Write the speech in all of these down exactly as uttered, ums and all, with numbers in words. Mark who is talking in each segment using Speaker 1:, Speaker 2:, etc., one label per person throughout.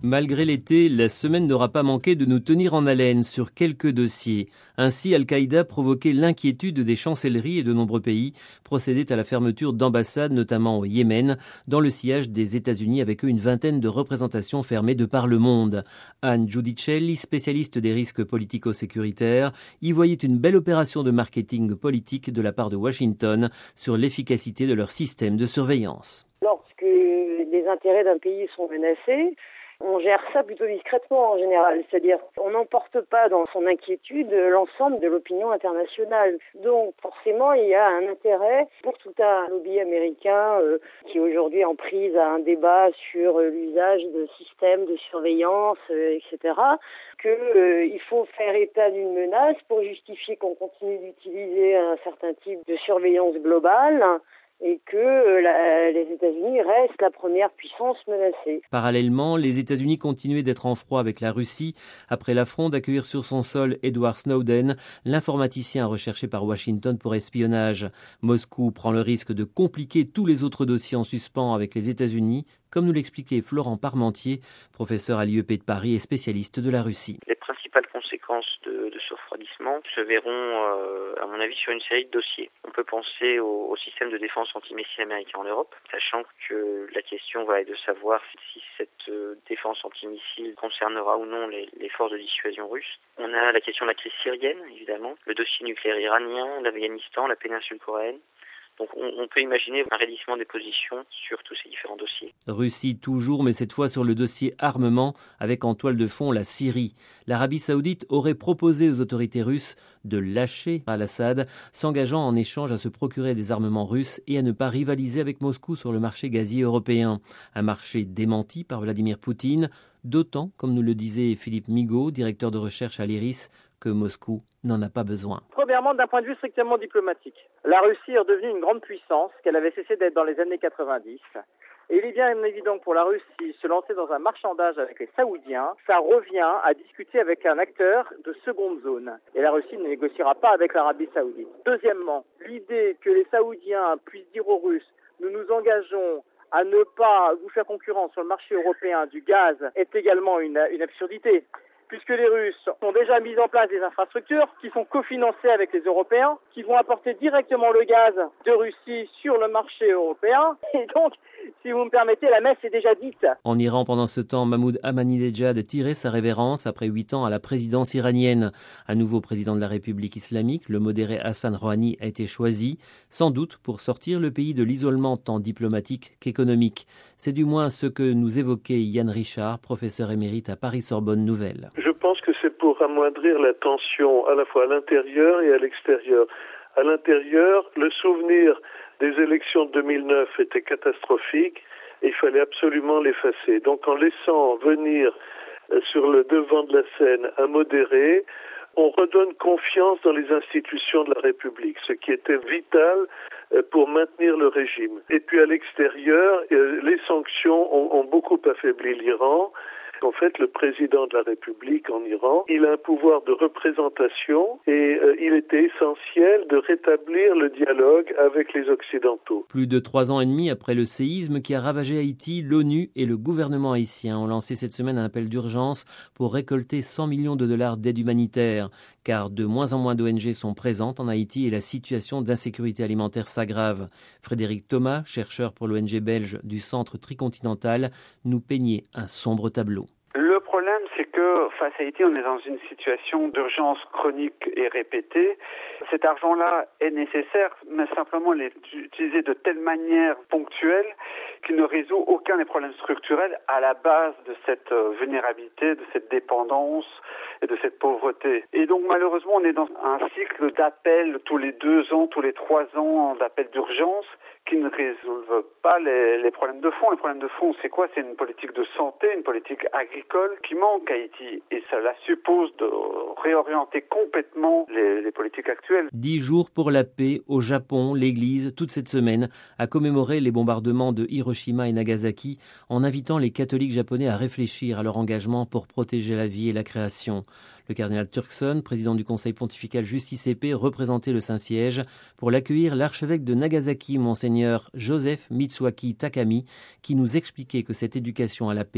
Speaker 1: Malgré l'été, la semaine n'aura pas manqué de nous tenir en haleine sur quelques dossiers. Ainsi, Al-Qaïda provoquait l'inquiétude des chancelleries et de nombreux pays procédaient à la fermeture d'ambassades, notamment au Yémen, dans le sillage des États-Unis avec eux une vingtaine de représentations fermées de par le monde. Anne Giudicelli, spécialiste des risques politico-sécuritaires, y voyait une belle opération de marketing politique de la part de Washington sur l'efficacité de leur système de surveillance.
Speaker 2: Lorsque les intérêts d'un pays sont menacés, on gère ça plutôt discrètement en général, c'est-à-dire on n'emporte pas dans son inquiétude l'ensemble de l'opinion internationale. Donc forcément il y a un intérêt pour tout un lobby américain euh, qui aujourd'hui est en prise à un débat sur euh, l'usage de systèmes de surveillance, euh, et cetera, qu'il euh, faut faire état d'une menace pour justifier qu'on continue d'utiliser un certain type de surveillance globale et que euh, la, les États-Unis restent la première puissance menacée.
Speaker 1: Parallèlement, les États-Unis continuaient d'être en froid avec la Russie après l'affront d'accueillir sur son sol Edward Snowden, l'informaticien recherché par Washington pour espionnage. Moscou prend le risque de compliquer tous les autres dossiers en suspens avec les États-Unis, comme nous l'expliquait Florent Parmentier, professeur à l'I E P de Paris et spécialiste de la Russie.
Speaker 3: Les principales conséquences de, de ce refroidissement se verront, euh, à mon avis, sur une série de dossiers. On peut penser au, au système de défense antimissile américain en Europe, sachant que la question va être de savoir si cette euh, défense antimissile concernera ou non les, les forces de dissuasion russes. On a la question de la crise syrienne, évidemment, le dossier nucléaire iranien, l'Afghanistan, la péninsule coréenne. Donc on, on peut imaginer un raidissement des positions sur tous ces différents dossiers.
Speaker 1: Russie toujours, mais cette fois sur le dossier armement, avec en toile de fond la Syrie. L'Arabie saoudite aurait proposé aux autorités russes de lâcher Al-Assad, s'engageant en échange à se procurer des armements russes et à ne pas rivaliser avec Moscou sur le marché gazier européen. Un marché démenti par Vladimir Poutine, d'autant, comme nous le disait Philippe Migaud, directeur de recherche à l'I R I S, que Moscou n'en a pas besoin.
Speaker 4: Premièrement, d'un point de vue strictement diplomatique, la Russie est redevenue une grande puissance qu'elle avait cessé d'être dans les années quatre-vingt-dix. Et il est bien évident que pour la Russie, se lancer dans un marchandage avec les Saoudiens, ça revient à discuter avec un acteur de seconde zone. Et la Russie ne négociera pas avec l'Arabie saoudite. Deuxièmement, l'idée que les Saoudiens puissent dire aux Russes « nous nous engageons à ne pas vous faire concurrence sur le marché européen du gaz » est également une, une absurdité. Puisque les Russes ont déjà mis en place des infrastructures qui sont cofinancées avec les Européens, qui vont apporter directement le gaz de Russie sur le marché européen. Et donc, si vous me permettez, la messe est déjà dite.
Speaker 1: En Iran, pendant ce temps, Mahmoud Ahmadinejad tirait sa révérence après huit ans à la présidence iranienne. Un nouveau président de la République islamique, le modéré Hassan Rouhani, a été choisi, sans doute pour sortir le pays de l'isolement tant diplomatique qu'économique. C'est du moins ce que nous évoquait Yann Richard, professeur émérite à Paris-Sorbonne Nouvelle.
Speaker 5: Je pense que c'est pour amoindrir la tension à la fois à l'intérieur et à l'extérieur. À l'intérieur, le souvenir des élections de deux mille neuf était catastrophique et il fallait absolument l'effacer. Donc en laissant venir sur le devant de la scène un modéré, on redonne confiance dans les institutions de la République, ce qui était vital pour maintenir le régime. Et puis à l'extérieur, les sanctions ont, ont beaucoup affaibli l'Iran. En fait, le président de la République en Iran, il a un pouvoir de représentation et euh, il était essentiel de rétablir le dialogue avec les Occidentaux.
Speaker 1: Plus de trois ans et demi après le séisme qui a ravagé Haïti, l'ONU et le gouvernement haïtien ont lancé cette semaine un appel d'urgence pour récolter cent millions de dollars d'aide humanitaire, car de moins en moins d'O N G sont présentes en Haïti et la situation d'insécurité alimentaire s'aggrave. Frédéric Thomas, chercheur pour l'O N G belge du Centre Tricontinental, nous peignait un sombre tableau.
Speaker 6: Le problème, c'est que face à Haïti, on est dans une situation d'urgence chronique et répétée. Cet argent-là est nécessaire, mais simplement l'utiliser de telle manière ponctuelle qu'il ne résout aucun des problèmes structurels à la base de cette vulnérabilité, de cette dépendance et de cette pauvreté. Et donc malheureusement, on est dans un cycle d'appels tous les deux ans, tous les trois ans, d'appels d'urgence qui ne résolvent pas les, les problèmes de fond. Les problèmes de fond, c'est quoi? C'est une politique de santé, une politique agricole qui manque à Haïti. Et cela suppose de réorienter complètement les, les politiques actuelles.
Speaker 1: Dix jours pour la paix au Japon. L'Église, toute cette semaine, a commémoré les bombardements de Hiroshima et Nagasaki en invitant les catholiques japonais à réfléchir à leur engagement pour protéger la vie et la création. Le cardinal Turkson, président du Conseil pontifical Justice et Paix, représentait le Saint-Siège pour l'accueillir l'archevêque de Nagasaki, monseigneur Joseph Mitsuaki Takami, qui nous expliquait que cette éducation à la paix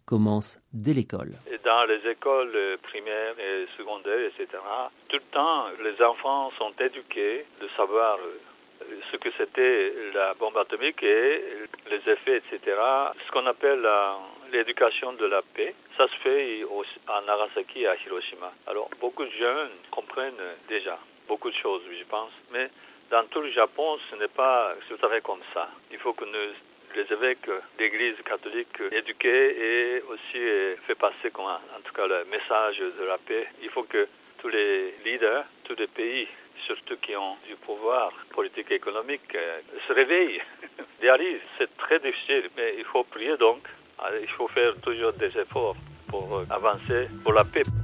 Speaker 1: commence dès l'école.
Speaker 7: Et dans les écoles primaires et secondaires, et cetera, tout le temps, les enfants sont éduqués de savoir ce que c'était la bombe atomique et les effets, et cetera. Ce qu'on appelle la, l'éducation de la paix, ça se fait à Nagasaki et à Hiroshima. Alors, beaucoup de jeunes comprennent déjà beaucoup de choses, je pense, mais dans tout le Japon, ce n'est pas tout à fait comme ça. Il faut que nous, les évêques d'église catholique éduqués et aussi fait passer, comme, en tout cas, le message de la paix. Il faut que tous les leaders, tous les pays, surtout qui ont du pouvoir politique et économique, se réveillent, réalisent. C'est très difficile, mais il faut prier donc. Il faut faire toujours des efforts pour avancer pour la paix.